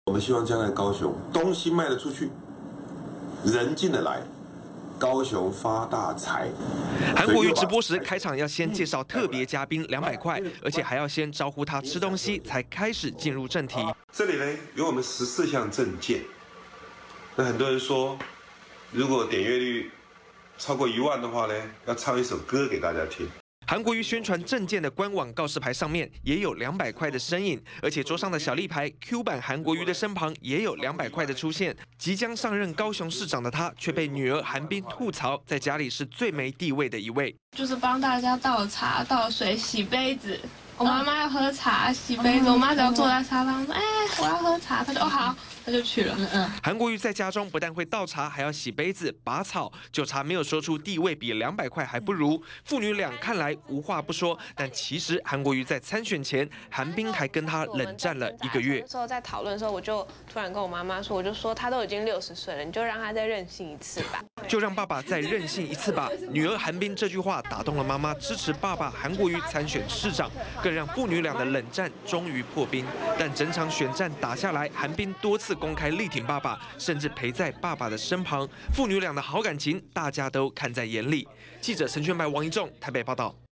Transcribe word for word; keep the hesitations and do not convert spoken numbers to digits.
我们希望将来高雄东西卖得出去，人进得来。 高雄发大财。 韩国瑜直播时开场要先介绍特别嘉宾两百块，而且还要先招呼他吃东西，才开始进入正题。 这里呢有我们十四项政见，那很多人说，如果点阅率超过一万的话呢，要唱一首歌给大家听。 韩国瑜宣传政见的官网告示牌上面也有两百块的身影，而且桌上的小立牌 Q 版韩国瑜的身旁也有两百块的出现。即将上任高雄市长的他，却被女儿韩冰吐槽，在家里是最没地位的一位， 就是帮大家倒茶、倒水、洗杯子。我妈妈要喝茶、洗杯子，我妈只要坐在沙发上说：“哎，我要喝茶。”她就哦好。 他就去了。嗯嗯。 韩国瑜在家中不但会倒茶，还要洗杯子、拔草，就差没有说出地位比两百块还不如。父女俩看来无话不说，但其实韩国瑜在参选前，韩冰还跟他冷战了一个月。 那时候在讨论的时候，我就突然跟我妈妈说，我就说他都已经六十岁了，你就让他再任性一次吧。 就让爸爸再任性一次吧。女儿韩冰这句话打动了妈妈，支持爸爸韩国瑜参选市长，更让父女俩的冷战终于破冰。但整场选战打下来，韩冰多次公开力挺爸爸，甚至陪在爸爸的身旁。父女俩的好感情，大家都看在眼里。记者陈全白、王一仲台北报道。